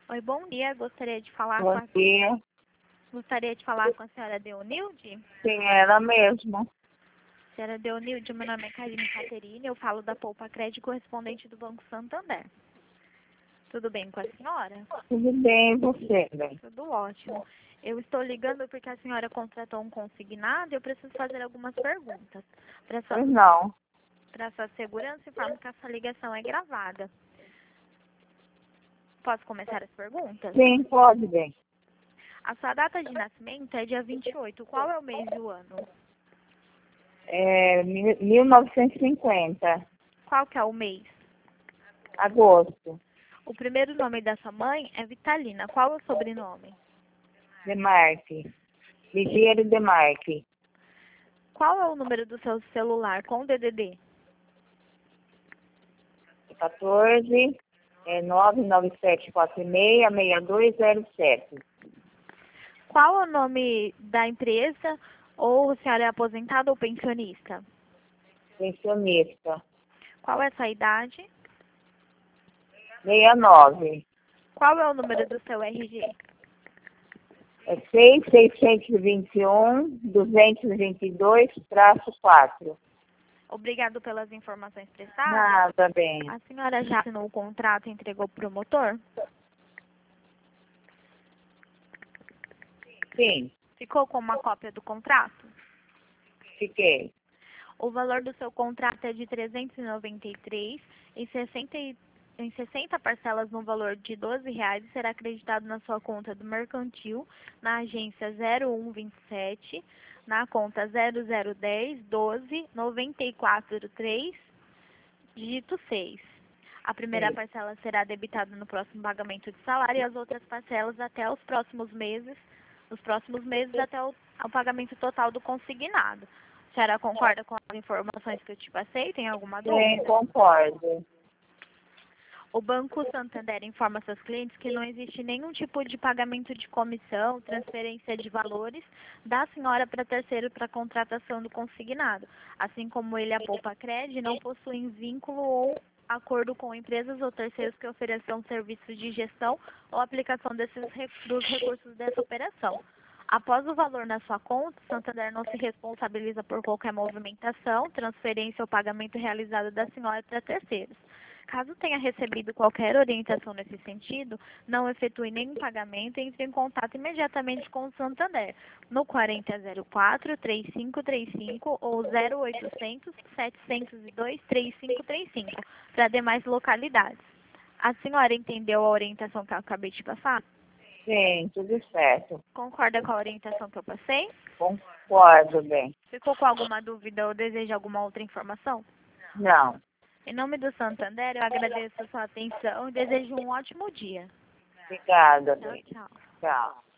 Oi, bom dia. Gostaria de falar Bom dia. com a senhora Deonilde. Sim, ela mesma. Senhora Deonilde, meu nome é Karine Caterine, eu falo da Poupa Crédito, correspondente do Banco Santander. Tudo bem com a senhora? Tudo bem, e você, bem? Tudo ótimo. Eu estou ligando porque a senhora contratou um consignado e eu preciso fazer algumas perguntas. Pois não. Para sua segurança, informo que essa ligação é gravada. Posso começar as perguntas? Sim, pode, bem. A sua data de nascimento é dia 28. Qual é o mês e o ano? 1950, Qual que é o mês? agosto, O primeiro nome da sua mãe é Vitalina. Qual é o sobrenome? Demarque. Ligeiro Demarque. Qual é o número do seu celular com DDD? 14 997466207. Qual é o nome da empresa? Ou a senhora é aposentada ou pensionista? Pensionista. Qual é a sua idade? 69. Qual é o número do seu RG? É 6.621.222-4. Obrigado pelas informações prestadas. Nada, bem. A senhora já assinou o contrato e entregou para o promotor? Sim, Ficou com uma cópia do contrato? fiquei. O valor do seu contrato é de R$ 393 em 60 parcelas no valor de R$ 12,00 e será acreditado na sua conta do mercantil, na agência 0127, na conta 0010129403, dígito 6. A primeira Sim. parcela será debitada no próximo pagamento de salário e as outras parcelas até os próximos meses até o pagamento total do consignado. A senhora concorda com as informações que eu te passei? Tem alguma Sim, dúvida? concordo. O Banco Santander informa seus clientes que não existe nenhum tipo de pagamento de comissão, transferência de valores da senhora para terceiro para contratação do consignado. Assim como ele, a Poupa Cred, não possuem vínculo ou acordo com empresas ou terceiros que ofereçam serviços de gestão ou aplicação dos recursos dessa operação. Após o valor na sua conta, o Santander não se responsabiliza por qualquer movimentação, transferência ou pagamento realizado da senhora para terceiros. Caso tenha recebido qualquer orientação nesse sentido, não efetue nenhum pagamento e entre em contato imediatamente com o Santander no 4004-3535 ou 0800-702-3535 para demais localidades. A senhora entendeu a orientação que eu acabei de passar? Sim, tudo certo. Concorda com a orientação que eu passei? Concordo, bem. Ficou com alguma dúvida ou deseja alguma outra informação? Não. Em nome do Santander, eu agradeço a sua atenção e desejo um ótimo dia. Obrigada, Tchau, bem. tchau. Tchau.